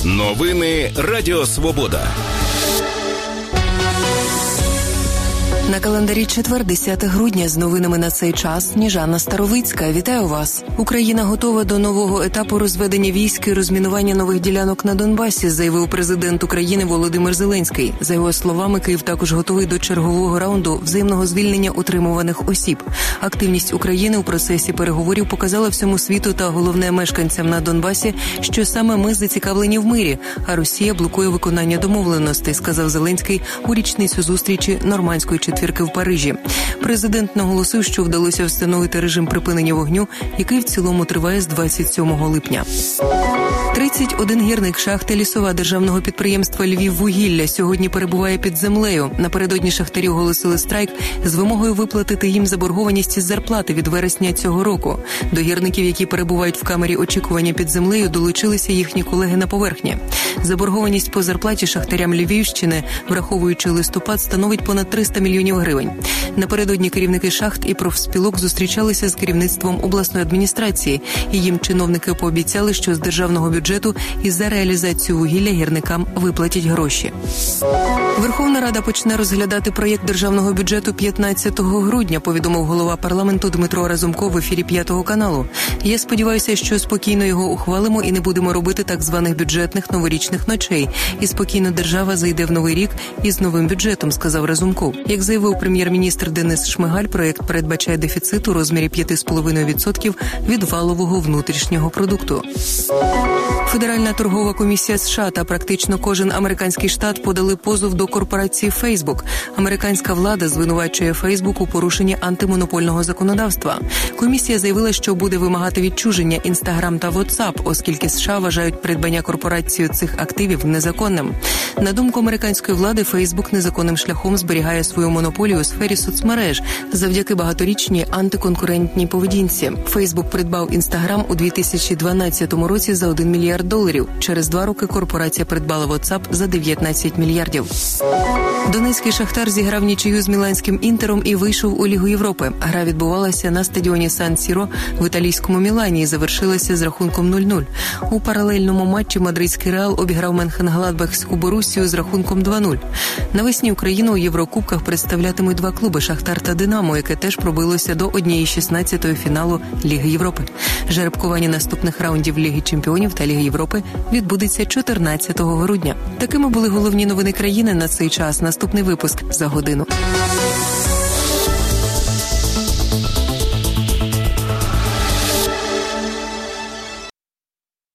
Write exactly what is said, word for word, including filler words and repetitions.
Новини Радіо Свобода. На календарі четвер, десяте грудня, з новинами на цей час Сніжана Старовицька. Вітаю вас. Україна готова до нового етапу розведення військ і розмінування нових ділянок на Донбасі, заявив президент України Володимир Зеленський. За його словами, Київ також готовий до чергового раунду взаємного звільнення утримуваних осіб. Активність України у процесі переговорів показала всьому світу та, головне, мешканцям на Донбасі, що саме ми зацікавлені в мирі, а Росія блокує виконання домовленостей, сказав Зеленський у річницю зустрічі Нормандської четвірки в Парижі. Президент наголосив, що вдалося встановити режим припинення вогню, який в цілому триває з двадцять сьомого липня. тридцять один гірник шахти «Лісова» державного підприємства «Львіввугілля» сьогодні перебуває під землею. Напередодні шахтарі оголосили страйк з вимогою виплатити їм заборгованість із зарплати від вересня цього року. До гірників, які перебувають в камері очікування під землею, долучилися їхні колеги на поверхні. Заборгованість по зарплаті шахтарям Львівщини, враховуючи листопад, становить понад триста мільйонів гривень. Напередодні керівники шахт і профспілок зустрічалися з керівництвом обласної адміністрації, і їм чиновники пообіцяли, що з державного бюджету і за реалізацію вугілля гірникам виплатять гроші. Верховна Рада почне розглядати проєкт державного бюджету п'ятнадцятого грудня, повідомив голова парламенту Дмитро Разумков в ефірі п'ятого каналу. Я сподіваюся, що спокійно його ухвалимо і не будемо робити так званих бюджетних новорічних ночей. І спокійно держава зайде в новий рік із новим бюджетом, сказав Разумков. Як заявив прем'єр-міністр Денис Шмигаль, проєкт передбачає дефіцит у розмірі п'ять цілих п'ять десятих відсотка від валового внутрішнього продукту. Федеральна торгова комісія США та практично кожен американський штат подали позов до корпорації Facebook. Американська влада звинувачує Facebook у порушенні антимонопольного законодавства. Комісія заявила, що буде вимагати відчуження Instagram та WhatsApp, оскільки США вважають придбання корпорацією цих активів незаконним. На думку американської влади, Facebook незаконним шляхом зберігає свою монополію у сфері соцмереж завдяки багаторічній антиконкурентній поведінці. Facebook придбав Instagram у дві тисячі дванадцятому році за один мільярд доларів. Через два роки корпорація придбала WhatsApp за дев'ятнадцять мільярдів. Донецький Шахтар зіграв нічию з міланським Інтером і вийшов у Лігу Європи. Гра відбувалася на стадіоні Сан-Сіро в італійському Мілані і завершилася з рахунком нуль нуль. У паралельному матчі мадридський Реал обіграв Менхенгладбахську Борусію з рахунком два нуль. Навесні Україну у Єврокубках представлятимуть два клуби «Шахтар» та «Динамо», яке теж пробилося до однієї шістнадцятої фіналу Ліги Європи. Жеребкування наступних раундів Ліги Чемпіонів та Ліги Європи відбудеться чотирнадцятого грудня. Такими були головні новини країни на цей час. Наступний випуск за годину.